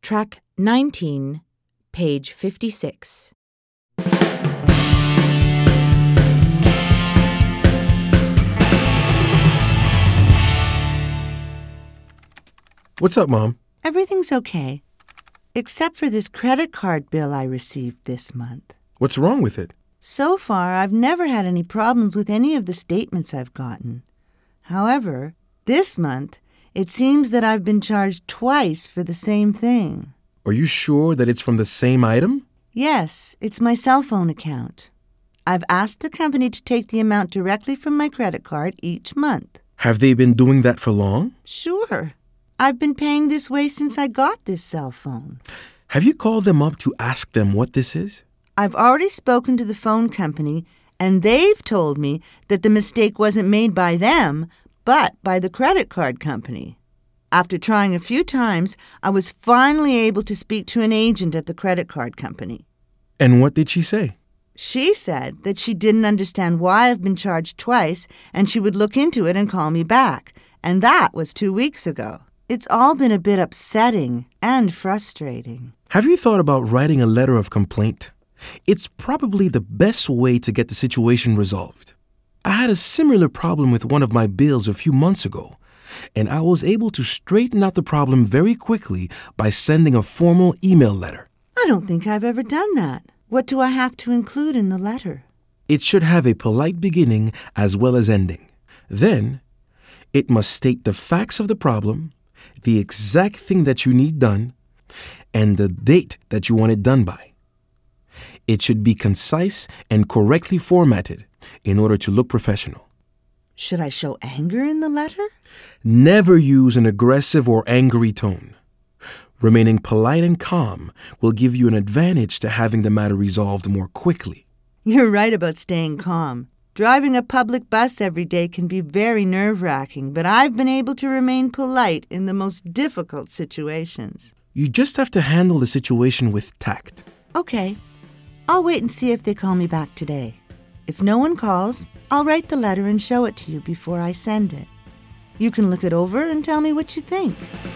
Track 19, page 56. What's up, Mom? Everything's okay, except for this credit card bill I received this month. What's wrong with it? So far, I've never had any problems with any of the statements I've gotten. However, this month, it seems that I've been charged twice for the same thing. Are you sure that it's from the same item? Yes, it's my cell phone account. I've asked the company to take the amount directly from my credit card each month. Have they been doing that for long? Sure. I've been paying this way since I got this cell phone. Have you called them up to ask them what this is? I've already spoken to the phone company, and they've told me that the mistake wasn't made by them, but by the credit card company. After trying a few times, I was finally able to speak to an agent at the credit card company. And what did she say? She said that she didn't understand why I've been charged twice, and she would look into it and call me back. And that was 2 weeks ago. It's all been a bit upsetting and frustrating. Have you thought about writing a letter of complaint? It's probably the best way to get the situation resolved. I had a similar problem with one of my bills a few months ago, and I was able to straighten out the problem very quickly by sending a formal email letter. I don't think I've ever done that. What do I have to include in the letter? It should have a polite beginning as well as ending. Then, it must state the facts of the problem, the exact thing that you need done, and the date that you want it done by. It should be concise and correctly formatted in order to look professional. Should I show anger in the letter? Never use an aggressive or angry tone. Remaining polite and calm will give you an advantage to having the matter resolved more quickly. You're right about staying calm. Driving a public bus every day can be very nerve-wracking, but I've been able to remain polite in the most difficult situations. You just have to handle the situation with tact. Okay. I'll wait and see if they call me back today. If no one calls, I'll write the letter and show it to you before I send it. You can look it over and tell me what you think.